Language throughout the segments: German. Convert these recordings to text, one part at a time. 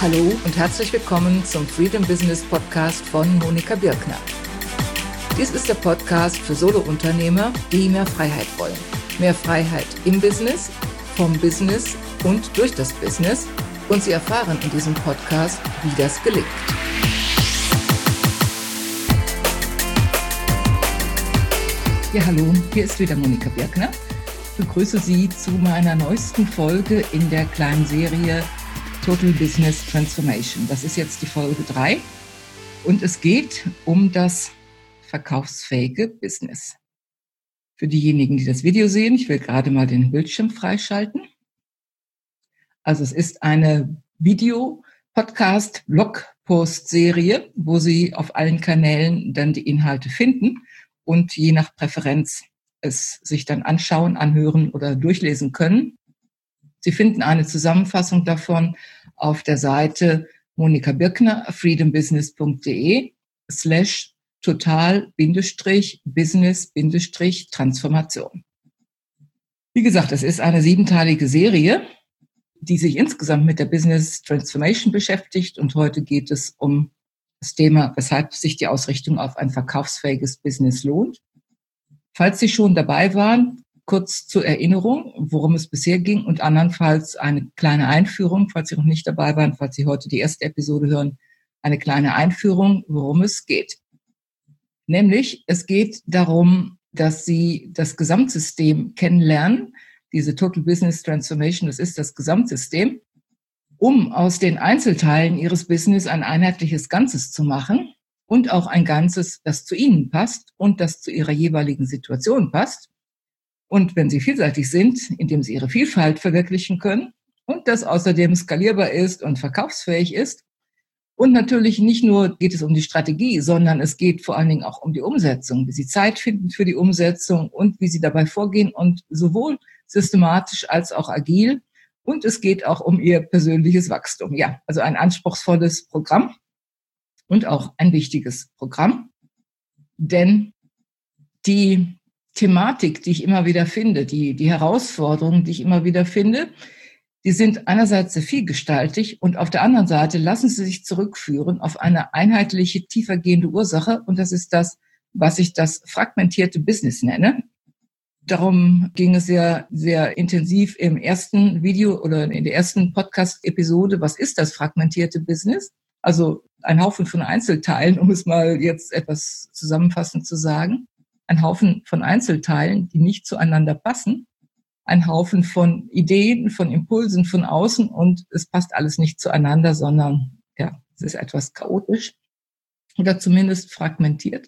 Hallo und herzlich willkommen zum Freedom Business Podcast von Monika Birkner. Dies ist der Podcast für Solo-Unternehmer, die mehr Freiheit wollen. Mehr Freiheit im Business, vom Business und durch das Business. Und Sie erfahren in diesem Podcast, wie das gelingt. Ja, hallo, hier ist wieder Monika Birkner. Ich begrüße Sie zu meiner neuesten Folge in der kleinen Serie Total Business Transformation. Das ist jetzt die Folge 3 und es geht um das verkaufsfähige Business. Für diejenigen, die das Video sehen, ich will gerade mal den Bildschirm freischalten. Also es ist eine Video-Podcast-Blogpost-Serie, wo Sie auf allen Kanälen dann die Inhalte finden und je nach Präferenz es sich dann anschauen, anhören oder durchlesen können. Sie finden eine Zusammenfassung davon auf der Seite Monika Birkner, freedom-business.de/total-business-transformation. Wie gesagt, es ist eine 7-teilige Serie, die sich insgesamt mit der Business Transformation beschäftigt. Und heute geht es um das Thema, weshalb sich die Ausrichtung auf ein verkaufsfähiges Business lohnt. Falls Sie schon dabei waren, kurz zur Erinnerung, worum es bisher ging und andernfalls eine kleine Einführung, falls Sie noch nicht dabei waren, falls Sie heute die erste Episode hören, eine kleine Einführung, worum es geht. Nämlich, es geht darum, dass Sie das Gesamtsystem kennenlernen, diese Total Business Transformation, das ist das Gesamtsystem, um aus den Einzelteilen Ihres Business ein einheitliches Ganzes zu machen und auch ein Ganzes, das zu Ihnen passt und das zu Ihrer jeweiligen Situation passt. Und wenn Sie vielseitig sind, indem Sie Ihre Vielfalt verwirklichen können und das außerdem skalierbar ist und verkaufsfähig ist. Und natürlich nicht nur geht es um die Strategie, sondern es geht vor allen Dingen auch um die Umsetzung, wie Sie Zeit finden für die Umsetzung und wie Sie dabei vorgehen und sowohl systematisch als auch agil. Und es geht auch um Ihr persönliches Wachstum. Ja, also ein anspruchsvolles Programm und auch ein wichtiges Programm, denn die Thematik, die ich immer wieder finde, die Herausforderungen, die ich immer wieder finde, die sind einerseits sehr vielgestaltig und auf der anderen Seite lassen sie sich zurückführen auf eine einheitliche, tiefergehende Ursache und das ist das, was ich das fragmentierte Business nenne. Darum ging es ja sehr intensiv im ersten Video oder in der ersten Podcast-Episode. Was ist das fragmentierte Business? Also ein Haufen von Einzelteilen, um es mal jetzt etwas zusammenfassend zu sagen. Ein Haufen von Einzelteilen, die nicht zueinander passen. Ein Haufen von Ideen, von Impulsen von außen und es passt alles nicht zueinander, sondern ja, es ist etwas chaotisch oder zumindest fragmentiert.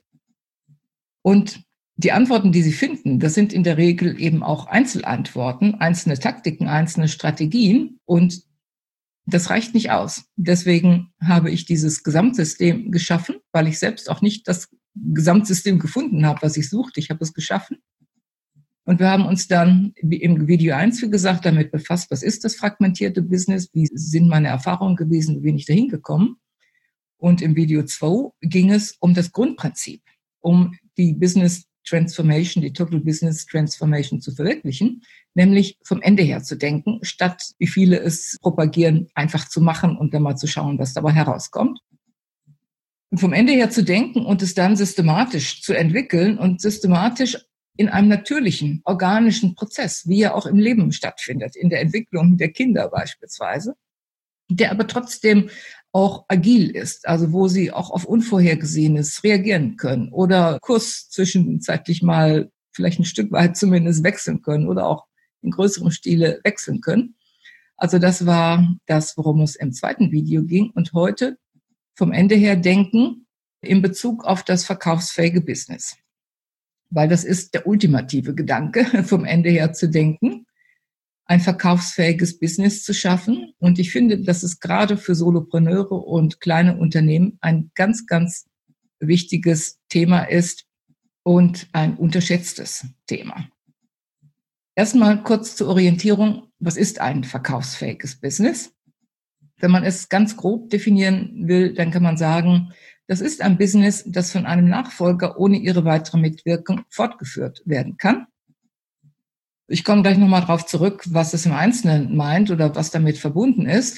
Und die Antworten, die Sie finden, das sind in der Regel eben auch Einzelantworten, einzelne Taktiken, einzelne Strategien und das reicht nicht aus. Deswegen habe ich dieses Gesamtsystem geschaffen, weil ich selbst auch nicht das Gesamtsystem gefunden habe, was ich suchte. Ich habe es geschaffen. Und wir haben uns dann im Video 1, wie gesagt, damit befasst, was ist das fragmentierte Business, wie sind meine Erfahrungen gewesen, wie bin ich dahin gekommen. Und im Video 2 ging es um das Grundprinzip, um die Business Transformation, die Total Business Transformation zu verwirklichen, nämlich vom Ende her zu denken, statt, wie viele es propagieren, einfach zu machen und dann mal zu schauen, was dabei herauskommt. Und vom Ende her zu denken und es dann systematisch zu entwickeln und systematisch in einem natürlichen, organischen Prozess, wie er auch im Leben stattfindet, in der Entwicklung der Kinder beispielsweise, der aber trotzdem auch agil ist, also wo sie auch auf Unvorhergesehenes reagieren können oder Kurs zwischenzeitlich mal vielleicht ein Stück weit zumindest wechseln können oder auch in größerem Stile wechseln können. Also das war das, worum es im zweiten Video ging und heute vom Ende her denken in Bezug auf das verkaufsfähige Business. Weil das ist der ultimative Gedanke, vom Ende her zu denken, ein verkaufsfähiges Business zu schaffen. Und ich finde, dass es gerade für Solopreneure und kleine Unternehmen ein ganz, ganz wichtiges Thema ist und ein unterschätztes Thema. Erstmal kurz zur Orientierung, was ist ein verkaufsfähiges Business? Wenn man es ganz grob definieren will, dann kann man sagen, das ist ein Business, das von einem Nachfolger ohne ihre weitere Mitwirkung fortgeführt werden kann. Ich komme gleich nochmal drauf zurück, was es im Einzelnen meint oder was damit verbunden ist.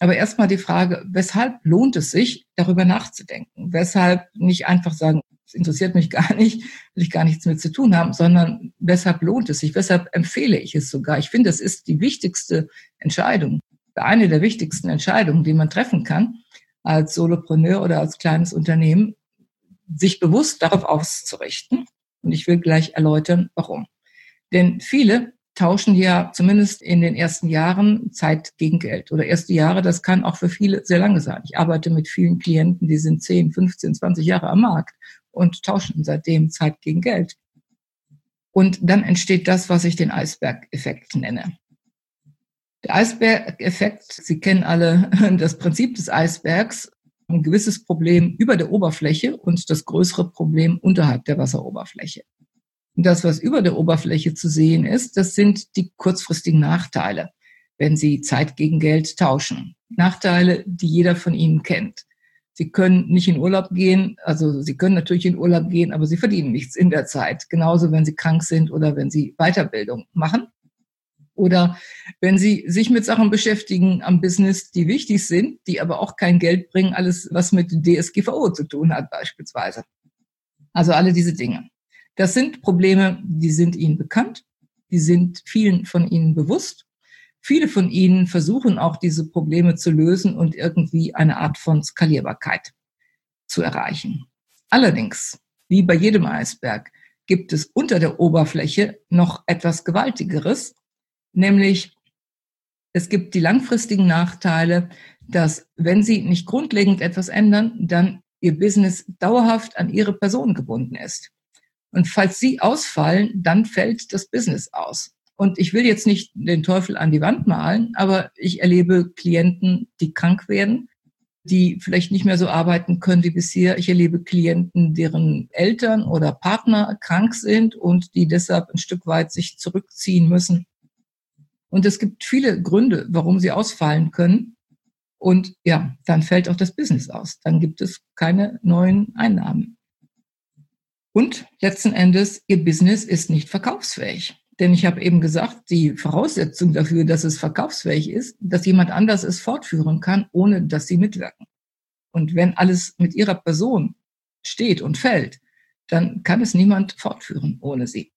Aber erstmal die Frage, weshalb lohnt es sich, darüber nachzudenken? Weshalb nicht einfach sagen, es interessiert mich gar nicht, will ich gar nichts mit zu tun haben, sondern weshalb lohnt es sich? Weshalb empfehle ich es sogar? Ich finde, es ist die wichtigste Entscheidung, eine der wichtigsten Entscheidungen, die man treffen kann als Solopreneur oder als kleines Unternehmen, sich bewusst darauf auszurichten. Und ich will gleich erläutern, warum. Denn viele tauschen ja zumindest in den ersten Jahren Zeit gegen Geld. Oder erste Jahre, das kann auch für viele sehr lange sein. Ich arbeite mit vielen Klienten, die sind 10, 15, 20 Jahre am Markt und tauschen seitdem Zeit gegen Geld. Und dann entsteht das, was ich den Eisbergeffekt nenne. Der Eisbergeffekt, Sie kennen alle das Prinzip des Eisbergs, ein gewisses Problem über der Oberfläche und das größere Problem unterhalb der Wasseroberfläche. Und das, was über der Oberfläche zu sehen ist, das sind die kurzfristigen Nachteile, wenn Sie Zeit gegen Geld tauschen. Nachteile, die jeder von Ihnen kennt. Sie können nicht in Urlaub gehen, also Sie können natürlich in Urlaub gehen, aber Sie verdienen nichts in der Zeit. Genauso, wenn Sie krank sind oder wenn Sie Weiterbildung machen. Oder wenn Sie sich mit Sachen beschäftigen am Business, die wichtig sind, die aber auch kein Geld bringen, alles, was mit DSGVO zu tun hat beispielsweise. Also alle diese Dinge. Das sind Probleme, die sind Ihnen bekannt, die sind vielen von Ihnen bewusst. Viele von Ihnen versuchen auch, diese Probleme zu lösen und irgendwie eine Art von Skalierbarkeit zu erreichen. Allerdings, wie bei jedem Eisberg, gibt es unter der Oberfläche noch etwas Gewaltigeres, nämlich es gibt die langfristigen Nachteile, dass wenn Sie nicht grundlegend etwas ändern, dann Ihr Business dauerhaft an Ihre Person gebunden ist. Und falls Sie ausfallen, dann fällt das Business aus. Und ich will jetzt nicht den Teufel an die Wand malen, aber ich erlebe Klienten, die krank werden, die vielleicht nicht mehr so arbeiten können wie bisher. Ich erlebe Klienten, deren Eltern oder Partner krank sind und die deshalb ein Stück weit sich zurückziehen müssen. Und es gibt viele Gründe, warum sie ausfallen können. Und ja, dann fällt auch das Business aus. Dann gibt es keine neuen Einnahmen. Und letzten Endes, Ihr Business ist nicht verkaufsfähig. Denn ich habe eben gesagt, die Voraussetzung dafür, dass es verkaufsfähig ist, dass jemand anders es fortführen kann, ohne dass Sie mitwirken. Und wenn alles mit Ihrer Person steht und fällt, dann kann es niemand fortführen ohne Sie.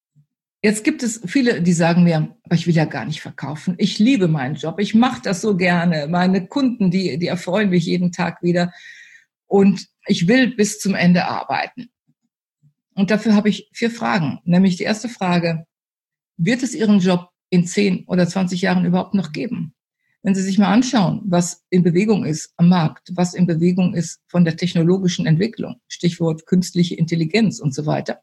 Jetzt gibt es viele, die sagen mir, aber ich will ja gar nicht verkaufen. Ich liebe meinen Job. Ich mache das so gerne. Meine Kunden, die erfreuen mich jeden Tag wieder. Und ich will bis zum Ende arbeiten. Und dafür habe ich 4 Fragen. Nämlich die erste Frage, wird es Ihren Job in 10 oder 20 Jahren überhaupt noch geben? Wenn Sie sich mal anschauen, was in Bewegung ist am Markt, was in Bewegung ist von der technologischen Entwicklung, Stichwort künstliche Intelligenz und so weiter,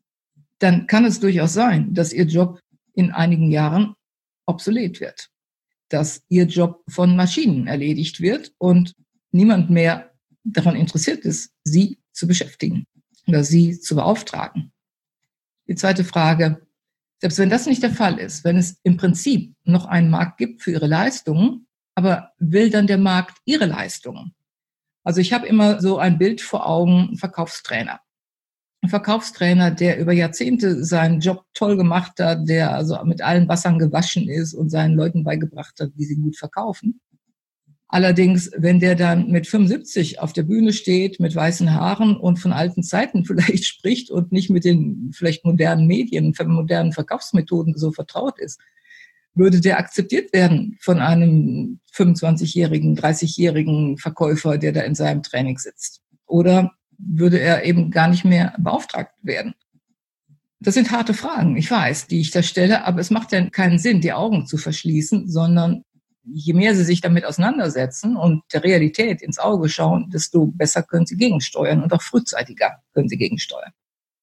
dann kann es durchaus sein, dass Ihr Job in einigen Jahren obsolet wird, dass Ihr Job von Maschinen erledigt wird und niemand mehr daran interessiert ist, Sie zu beschäftigen oder Sie zu beauftragen. Die zweite Frage, selbst wenn das nicht der Fall ist, wenn es im Prinzip noch einen Markt gibt für Ihre Leistungen, aber will dann der Markt Ihre Leistungen? Also ich habe immer so ein Bild vor Augen, Verkaufstrainer. Ein Verkaufstrainer, der über Jahrzehnte seinen Job toll gemacht hat, der also mit allen Wassern gewaschen ist und seinen Leuten beigebracht hat, wie sie gut verkaufen. Allerdings, wenn der dann mit 75 auf der Bühne steht, mit weißen Haaren und von alten Zeiten vielleicht spricht und nicht mit den vielleicht modernen Medien, modernen Verkaufsmethoden so vertraut ist, würde der akzeptiert werden von einem 25-jährigen, 30-jährigen Verkäufer, der da in seinem Training sitzt? Oder würde er eben gar nicht mehr beauftragt werden? Das sind harte Fragen, ich weiß, die ich da stelle, aber es macht ja keinen Sinn, die Augen zu verschließen, sondern je mehr Sie sich damit auseinandersetzen und der Realität ins Auge schauen, desto besser können Sie gegensteuern und auch frühzeitiger können Sie gegensteuern.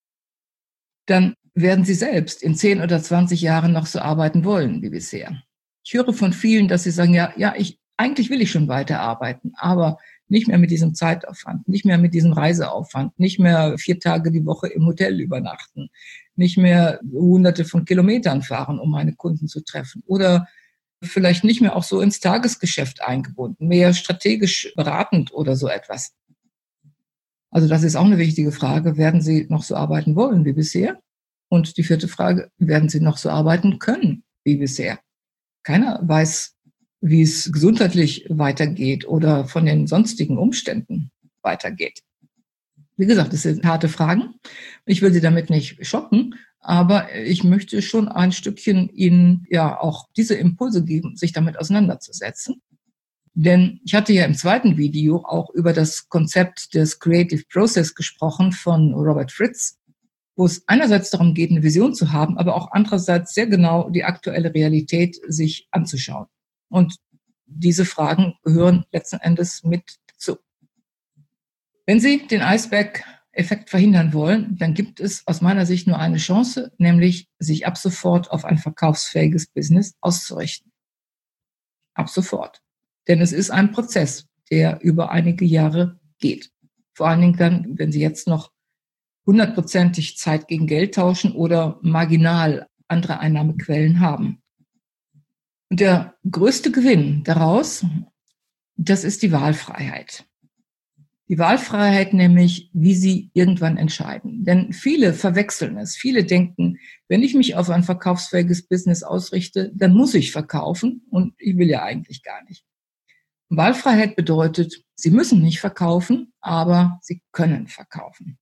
Dann werden Sie selbst in 10 oder 20 Jahren noch so arbeiten wollen wie bisher. Ich höre von vielen, dass sie sagen, eigentlich will ich schon weiterarbeiten, aber nicht mehr mit diesem Zeitaufwand, nicht mehr mit diesem Reiseaufwand, nicht mehr 4 Tage die Woche im Hotel übernachten, nicht mehr Hunderte von Kilometern fahren, um meine Kunden zu treffen oder vielleicht nicht mehr auch so ins Tagesgeschäft eingebunden, mehr strategisch beratend oder so etwas. Also das ist auch eine wichtige Frage. Werden Sie noch so arbeiten wollen wie bisher? Und die 4. Frage, werden Sie noch so arbeiten können wie bisher? Keiner weiß wie es gesundheitlich weitergeht oder von den sonstigen Umständen weitergeht. Wie gesagt, das sind harte Fragen. Ich will Sie damit nicht schocken, aber ich möchte schon ein Stückchen Ihnen ja auch diese Impulse geben, sich damit auseinanderzusetzen. Denn ich hatte ja im zweiten Video auch über das Konzept des Creative Process gesprochen von Robert Fritz, wo es einerseits darum geht, eine Vision zu haben, aber auch andererseits sehr genau die aktuelle Realität sich anzuschauen. Und diese Fragen gehören letzten Endes mit dazu. Wenn Sie den Eisberg-Effekt verhindern wollen, dann gibt es aus meiner Sicht nur eine Chance, nämlich sich ab sofort auf ein verkaufsfähiges Business auszurichten. Ab sofort. Denn es ist ein Prozess, der über einige Jahre geht. Vor allen Dingen dann, wenn Sie jetzt noch 100%ig Zeit gegen Geld tauschen oder marginal andere Einnahmequellen haben. Und der größte Gewinn daraus, das ist die Wahlfreiheit. Die Wahlfreiheit nämlich, wie Sie irgendwann entscheiden. Denn viele verwechseln es. Viele denken, wenn ich mich auf ein verkaufsfähiges Business ausrichte, dann muss ich verkaufen und ich will ja eigentlich gar nicht. Wahlfreiheit bedeutet, Sie müssen nicht verkaufen, aber Sie können verkaufen.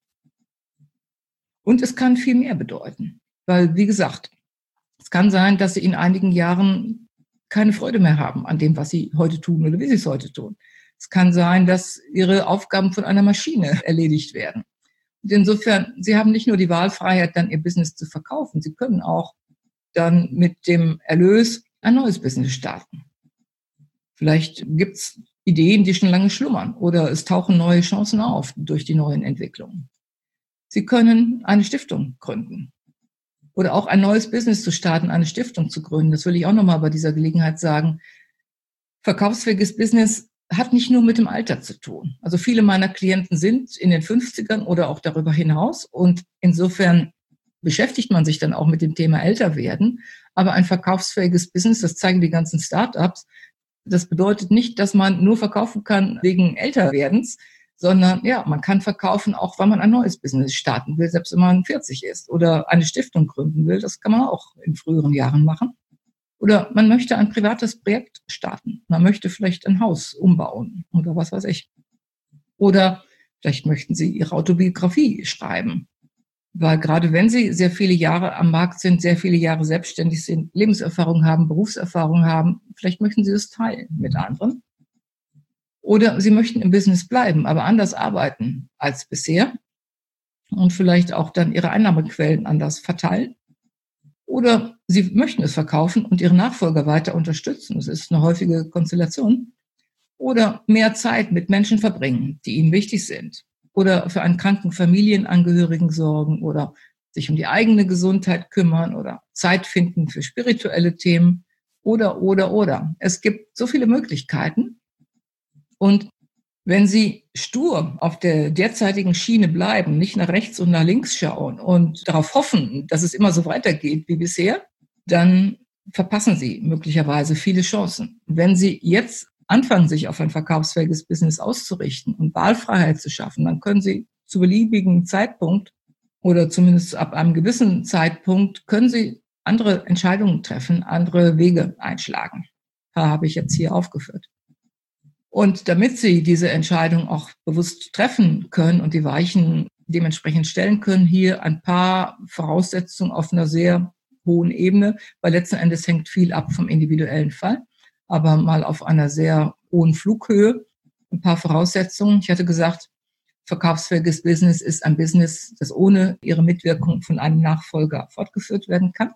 Und es kann viel mehr bedeuten. Weil, wie gesagt, es kann sein, dass Sie in einigen Jahren keine Freude mehr haben an dem, was Sie heute tun oder wie Sie es heute tun. Es kann sein, dass Ihre Aufgaben von einer Maschine erledigt werden. Und insofern, Sie haben nicht nur die Wahlfreiheit, dann Ihr Business zu verkaufen. Sie können auch dann mit dem Erlös ein neues Business starten. Vielleicht gibt es Ideen, die schon lange schlummern oder es tauchen neue Chancen auf durch die neuen Entwicklungen. Sie können eine Stiftung gründen oder auch ein neues Business zu starten, eine Stiftung zu gründen. Das will ich auch nochmal bei dieser Gelegenheit sagen. Verkaufsfähiges Business hat nicht nur mit dem Alter zu tun. Also viele meiner Klienten sind in den 50ern oder auch darüber hinaus und insofern beschäftigt man sich dann auch mit dem Thema älter werden. Aber ein verkaufsfähiges Business, das zeigen die ganzen Startups, das bedeutet nicht, dass man nur verkaufen kann wegen Älterwerdens, sondern ja, man kann verkaufen, auch weil man ein neues Business starten will, selbst wenn man 40 ist oder eine Stiftung gründen will. Das kann man auch in früheren Jahren machen. Oder man möchte ein privates Projekt starten. Man möchte vielleicht ein Haus umbauen oder was weiß ich. Oder vielleicht möchten Sie Ihre Autobiografie schreiben. Weil gerade wenn Sie sehr viele Jahre am Markt sind, sehr viele Jahre selbstständig sind, Lebenserfahrung haben, Berufserfahrung haben, vielleicht möchten Sie das teilen mit anderen. Oder Sie möchten im Business bleiben, aber anders arbeiten als bisher und vielleicht auch dann Ihre Einnahmequellen anders verteilen. Oder Sie möchten es verkaufen und Ihre Nachfolger weiter unterstützen. Das ist eine häufige Konstellation. Oder mehr Zeit mit Menschen verbringen, die Ihnen wichtig sind. Oder für einen kranken Familienangehörigen sorgen oder sich um die eigene Gesundheit kümmern oder Zeit finden für spirituelle Themen oder. Es gibt so viele Möglichkeiten. Und wenn Sie stur auf der derzeitigen Schiene bleiben, nicht nach rechts und nach links schauen und darauf hoffen, dass es immer so weitergeht wie bisher, dann verpassen Sie möglicherweise viele Chancen. Wenn Sie jetzt anfangen, sich auf ein verkaufsfähiges Business auszurichten und Wahlfreiheit zu schaffen, dann können Sie zu beliebigen Zeitpunkt oder zumindest ab einem gewissen Zeitpunkt können Sie andere Entscheidungen treffen, andere Wege einschlagen. Da habe ich jetzt hier aufgeführt. Und damit Sie diese Entscheidung auch bewusst treffen können und die Weichen dementsprechend stellen können, hier ein paar Voraussetzungen auf einer sehr hohen Ebene, weil letzten Endes hängt viel ab vom individuellen Fall, aber mal auf einer sehr hohen Flughöhe ein paar Voraussetzungen. Ich hatte gesagt, verkaufsfähiges Business ist ein Business, das ohne Ihre Mitwirkung von einem Nachfolger fortgeführt werden kann.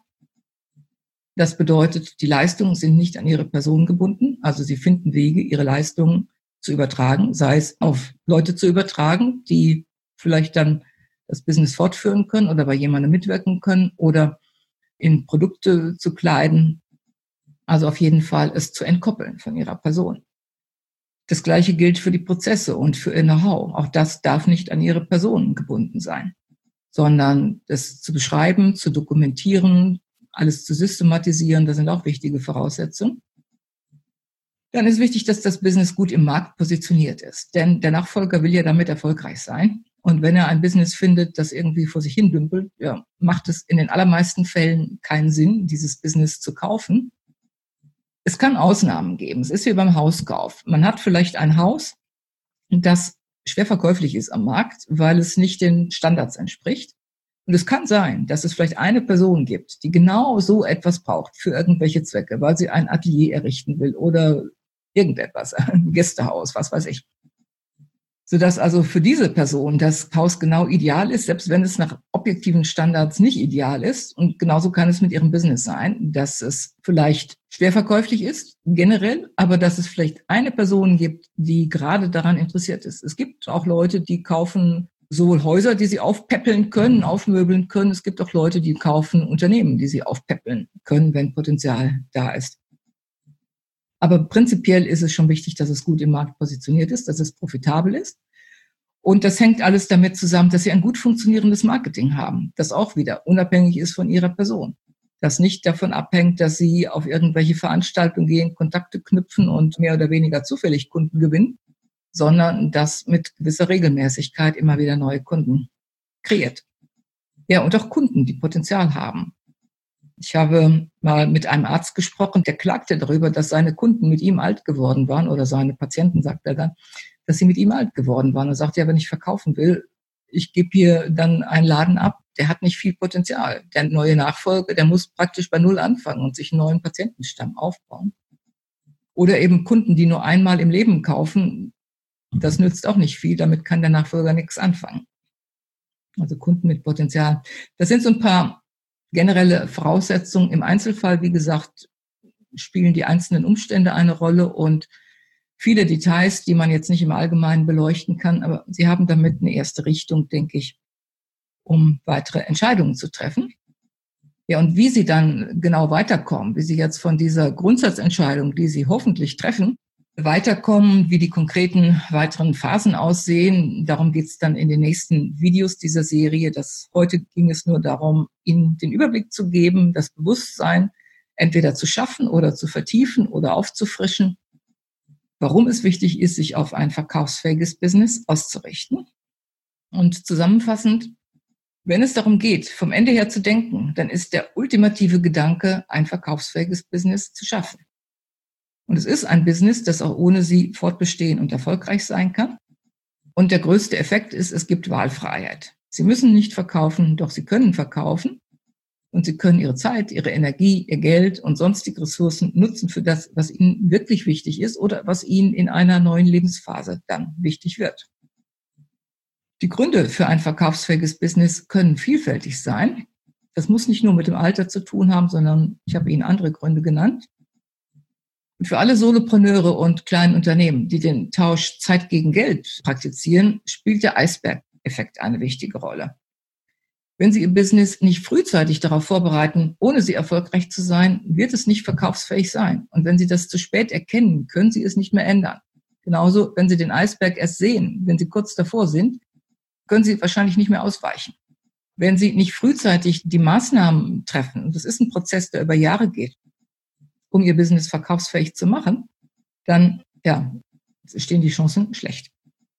Das bedeutet, die Leistungen sind nicht an Ihre Person gebunden. Also Sie finden Wege, Ihre Leistungen zu übertragen, sei es auf Leute zu übertragen, die vielleicht dann das Business fortführen können oder bei jemandem mitwirken können oder in Produkte zu kleiden. Also auf jeden Fall es zu entkoppeln von Ihrer Person. Das Gleiche gilt für die Prozesse und für Ihr Know-how. Auch das darf nicht an Ihre Person gebunden sein, sondern das zu beschreiben, zu dokumentieren, alles zu systematisieren, das sind auch wichtige Voraussetzungen. Dann ist wichtig, dass das Business gut im Markt positioniert ist. Denn der Nachfolger will ja damit erfolgreich sein. Und wenn er ein Business findet, das irgendwie vor sich hin dümpelt, ja, macht es in den allermeisten Fällen keinen Sinn, dieses Business zu kaufen. Es kann Ausnahmen geben. Es ist wie beim Hauskauf. Man hat vielleicht ein Haus, das schwer verkäuflich ist am Markt, weil es nicht den Standards entspricht. Und es kann sein, dass es vielleicht eine Person gibt, die genau so etwas braucht für irgendwelche Zwecke, weil sie ein Atelier errichten will oder irgendetwas, ein Gästehaus, was weiß ich. Sodass also für diese Person das Haus genau ideal ist, selbst wenn es nach objektiven Standards nicht ideal ist. Und genauso kann es mit ihrem Business sein, dass es vielleicht schwer verkäuflich ist, generell, aber dass es vielleicht eine Person gibt, die gerade daran interessiert ist. Es gibt auch Leute, die kaufen sowohl Häuser, die sie aufpäppeln können, aufmöbeln können. Es gibt auch Leute, die kaufen Unternehmen, die sie aufpäppeln können, wenn Potenzial da ist. Aber prinzipiell ist es schon wichtig, dass es gut im Markt positioniert ist, dass es profitabel ist. Und das hängt alles damit zusammen, dass sie ein gut funktionierendes Marketing haben, das auch wieder unabhängig ist von ihrer Person. Das nicht davon abhängt, dass sie auf irgendwelche Veranstaltungen gehen, Kontakte knüpfen und mehr oder weniger zufällig Kunden gewinnen, sondern das mit gewisser Regelmäßigkeit immer wieder neue Kunden kreiert. Ja, und auch Kunden, die Potenzial haben. Ich habe mal mit einem Arzt gesprochen, der klagte darüber, dass seine Kunden mit ihm alt geworden waren oder seine Patienten, sagt er dann, dass sie mit ihm alt geworden waren. Er sagt, ja, wenn ich verkaufen will, ich gebe hier dann einen Laden ab, der hat nicht viel Potenzial. Der neue Nachfolger, der muss praktisch bei Null anfangen und sich einen neuen Patientenstamm aufbauen. Oder eben Kunden, die nur einmal im Leben kaufen, das nützt auch nicht viel, damit kann der Nachfolger nichts anfangen. Also Kunden mit Potenzial. Das sind so ein paar generelle Voraussetzungen. Im Einzelfall, wie gesagt, spielen die einzelnen Umstände eine Rolle und viele Details, die man jetzt nicht im Allgemeinen beleuchten kann, aber sie haben damit eine erste Richtung, denke ich, um weitere Entscheidungen zu treffen. Ja, und wie sie dann genau weiterkommen, wie sie jetzt von dieser Grundsatzentscheidung, die sie hoffentlich treffen, weiterkommen, wie die konkreten weiteren Phasen aussehen. Darum geht es dann in den nächsten Videos dieser Serie. Heute ging es nur darum, Ihnen den Überblick zu geben, das Bewusstsein entweder zu schaffen oder zu vertiefen oder aufzufrischen, warum es wichtig ist, sich auf ein verkaufsfähiges Business auszurichten. Und zusammenfassend, wenn es darum geht, vom Ende her zu denken, dann ist der ultimative Gedanke, ein verkaufsfähiges Business zu schaffen. Und es ist ein Business, das auch ohne sie fortbestehen und erfolgreich sein kann. Und der größte Effekt ist, es gibt Wahlfreiheit. Sie müssen nicht verkaufen, doch sie können verkaufen. Und sie können ihre Zeit, ihre Energie, ihr Geld und sonstige Ressourcen nutzen für das, was ihnen wirklich wichtig ist oder was ihnen in einer neuen Lebensphase dann wichtig wird. Die Gründe für ein verkaufsfähiges Business können vielfältig sein. Das muss nicht nur mit dem Alter zu tun haben, sondern ich habe Ihnen andere Gründe genannt. Und für alle Solopreneure und kleinen Unternehmen, die den Tausch Zeit gegen Geld praktizieren, spielt der Eisbergeffekt eine wichtige Rolle. Wenn Sie Ihr Business nicht frühzeitig darauf vorbereiten, ohne Sie erfolgreich zu sein, wird es nicht verkaufsfähig sein. Und wenn Sie das zu spät erkennen, können Sie es nicht mehr ändern. Genauso, wenn Sie den Eisberg erst sehen, wenn Sie kurz davor sind, können Sie wahrscheinlich nicht mehr ausweichen. Wenn Sie nicht frühzeitig die Maßnahmen treffen, und das ist ein Prozess, der über Jahre geht, um Ihr Business verkaufsfähig zu machen, dann stehen die Chancen schlecht.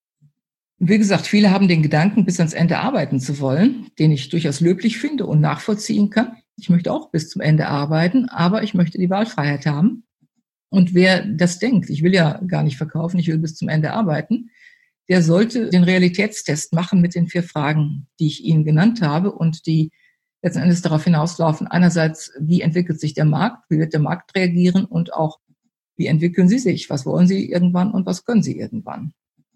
Und wie gesagt, viele haben den Gedanken, bis ans Ende arbeiten zu wollen, den ich durchaus löblich finde und nachvollziehen kann. Ich möchte auch bis zum Ende arbeiten, aber ich möchte die Wahlfreiheit haben. Und wer das denkt, ich will ja gar nicht verkaufen, ich will bis zum Ende arbeiten, der sollte den Realitätstest machen mit den 4 Fragen, die ich Ihnen genannt habe und die letzten Endes darauf hinauslaufen. Einerseits, wie entwickelt sich der Markt, wie wird der Markt reagieren und auch, wie entwickeln Sie sich, was wollen Sie irgendwann und was können Sie irgendwann.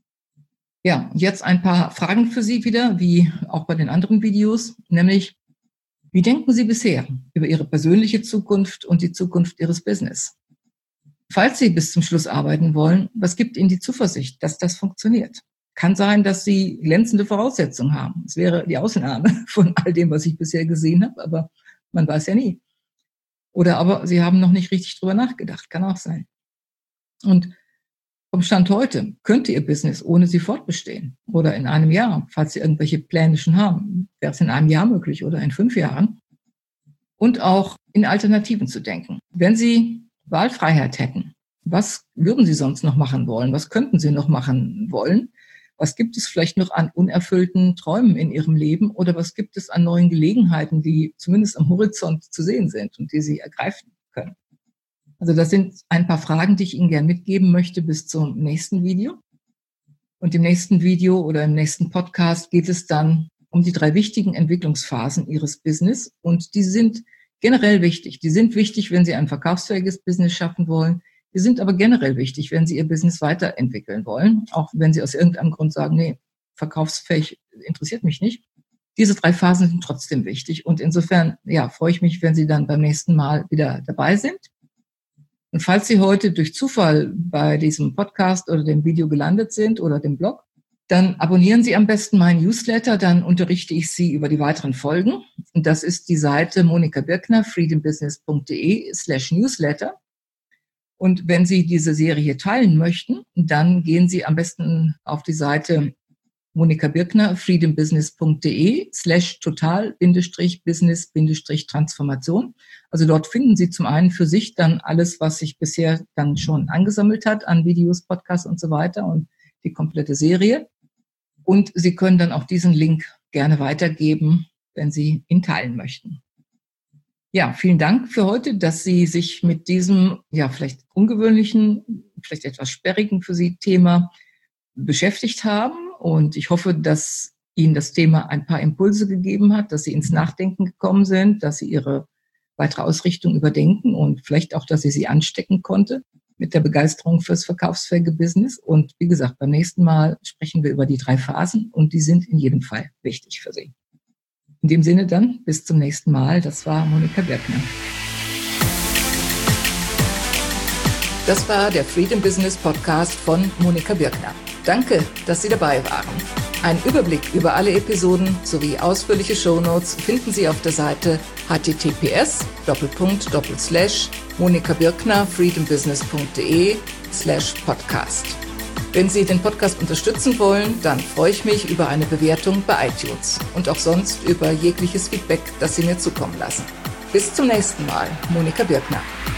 Ja, jetzt ein paar Fragen für Sie wieder, wie auch bei den anderen Videos, nämlich, wie denken Sie bisher über Ihre persönliche Zukunft und die Zukunft Ihres Business? Falls Sie bis zum Schluss arbeiten wollen, was gibt Ihnen die Zuversicht, dass das funktioniert? Kann sein, dass Sie glänzende Voraussetzungen haben. Es wäre die Ausnahme von all dem, was ich bisher gesehen habe, aber man weiß ja nie. Oder aber Sie haben noch nicht richtig drüber nachgedacht, kann auch sein. Und vom Stand heute könnte Ihr Business ohne Sie fortbestehen. Oder in einem Jahr, falls Sie irgendwelche Pläne schon haben, wäre es in einem Jahr möglich oder in 5 Jahren. Und auch in Alternativen zu denken. Wenn Sie Wahlfreiheit hätten, was würden Sie sonst noch machen wollen? Was könnten Sie noch machen wollen? Was gibt es vielleicht noch an unerfüllten Träumen in Ihrem Leben? Oder was gibt es an neuen Gelegenheiten, die zumindest am Horizont zu sehen sind und die Sie ergreifen können? Also das sind ein paar Fragen, die ich Ihnen gerne mitgeben möchte bis zum nächsten Video. Und im nächsten Video oder im nächsten Podcast geht es dann um die 3 wichtigen Entwicklungsphasen Ihres Business. Und die sind generell wichtig. Die sind wichtig, wenn Sie ein verkaufsfähiges Business schaffen wollen. Die sind aber generell wichtig, wenn Sie Ihr Business weiterentwickeln wollen. Auch wenn Sie aus irgendeinem Grund sagen, nee, verkaufsfähig interessiert mich nicht. Diese 3 Phasen sind trotzdem wichtig. Und insofern, ja, freue ich mich, wenn Sie dann beim nächsten Mal wieder dabei sind. Und falls Sie heute durch Zufall bei diesem Podcast oder dem Video gelandet sind oder dem Blog, dann abonnieren Sie am besten meinen Newsletter, dann unterrichte ich Sie über die weiteren Folgen. Und das ist die Seite Monika Birkner, freedombusiness.de/newsletter. Und wenn Sie diese Serie teilen möchten, dann gehen Sie am besten auf die Seite Monika Birkner, freedombusiness.de/total-business-transformation. Also dort finden Sie zum einen für sich dann alles, was sich bisher dann schon angesammelt hat an Videos, Podcasts und so weiter und die komplette Serie. Und Sie können dann auch diesen Link gerne weitergeben, wenn Sie ihn teilen möchten. Ja, vielen Dank für heute, dass Sie sich mit diesem, ja, vielleicht ungewöhnlichen, vielleicht etwas sperrigen für Sie Thema beschäftigt haben. Und ich hoffe, dass Ihnen das Thema ein paar Impulse gegeben hat, dass Sie ins Nachdenken gekommen sind, dass Sie Ihre weitere Ausrichtung überdenken und vielleicht auch, dass ich Sie anstecken konnte mit der Begeisterung fürs verkaufsfähige Business. Und wie gesagt, beim nächsten Mal sprechen wir über die 3 Phasen und die sind in jedem Fall wichtig für Sie. In dem Sinne dann, bis zum nächsten Mal. Das war Monika Birkner. Das war der Freedom Business Podcast von Monika Birkner. Danke, dass Sie dabei waren. Einen Überblick über alle Episoden sowie ausführliche Shownotes finden Sie auf der Seite https://monikabirkner freedombusiness.de/podcast. Wenn Sie den Podcast unterstützen wollen, dann freue ich mich über eine Bewertung bei iTunes und auch sonst über jegliches Feedback, das Sie mir zukommen lassen. Bis zum nächsten Mal, Monika Birkner.